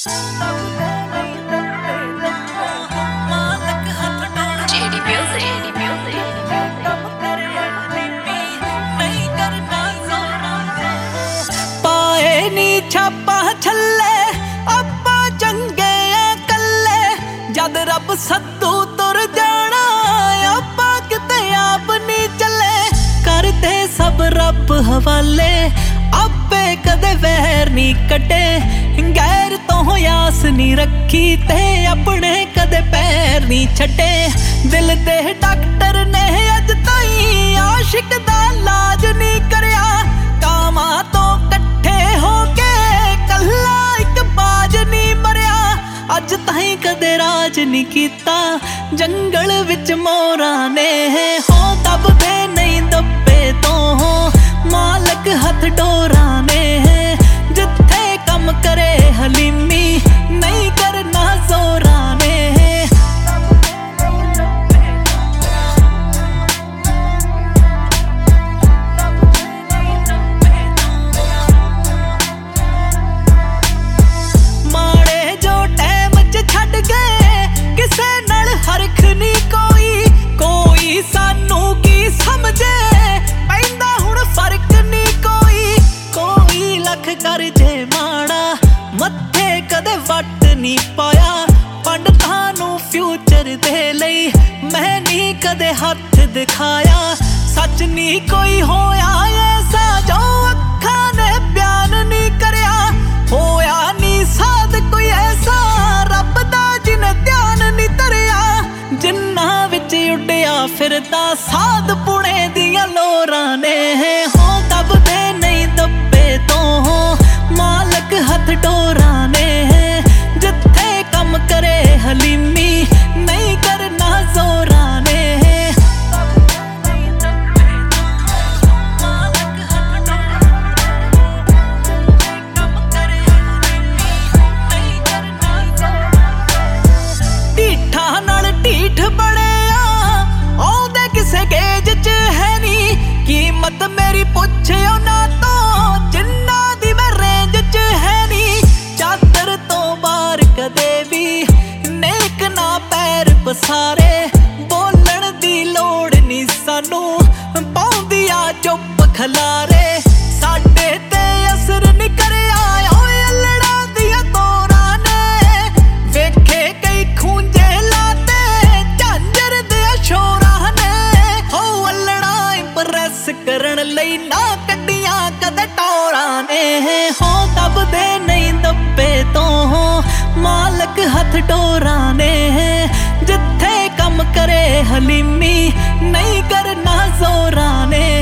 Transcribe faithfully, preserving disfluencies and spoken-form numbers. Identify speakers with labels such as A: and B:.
A: पाए नी छापा छल्ले आपां चंगे आ कल्ले, जद रब सद्दू तुर जाना आपां किते आप नी चले। करदे सब रब हवाले आपे कदे वैर नी कटे, गैर तो आस नी रखी ते अपने कदे पैर नी छटे। दिल दे डॉक्टर ने अज ताईं आशिक दा इलाज नी करया, कामां तो कट्ठे होके कल्ला इक बाज नी मरया। अज ताईं कदे राज नी कीता जंगल विच मोरां ने, हो दबदे नहीं दब्बे तो हो मालक हथ डोरां ने। जिथे कम करे हलीमी नहीं करना जोरां ने। माड़े जो टैम च छड्ड गए किसे नाल हरख नी कोई, कोई सानू की समझे पैंदा हुण फर्क नी कोई। कोई लख कर जे माड़ा मत्थे कदे वट नी पाया, पंडितां नू फ्यूचर दे लई मैं नी कदे हथ दिखाया। सच नी कोई होया ऐसा जो अखां ने बयान नी करया, होया नी साध कोई ऐसा रब दा जिन ध्यान नी धरया। जिन्ना विच उड्डिया फिरदा साध पुणे दियां लोरां ने, हो दबदे नहीं दब्बे तो हो मालक हथ डोरां ने। जिथे कम करे हलीमी नहीं करना जोरां ने। ढीठा नाल ढीठ बड़े आ ओदे किसे गेज च है नी, कीमत मेरी पुछियो ना तो जिन्ना दी मैं रेंज च है नी। चादर तो बाहर कदे भी नेक ना पैर पसारे, बोलण दी लोड़ नी सानू पाउंदिया चुप खलारे। साडे ते असर नी करया ओए अल्लड़ा दिया तोरां ने, वेखे कई खूंजे लाते झांजर दे शोरां ने। हो अल्लड़ा इंप्रेस करन लई ना कड्डियां कदे टोरां ने, हो दबदे नहीं दब्बे तो हो मालक हथ डोरां ने। जिथे कम करे हलीमी नहीं करना जोरां ने।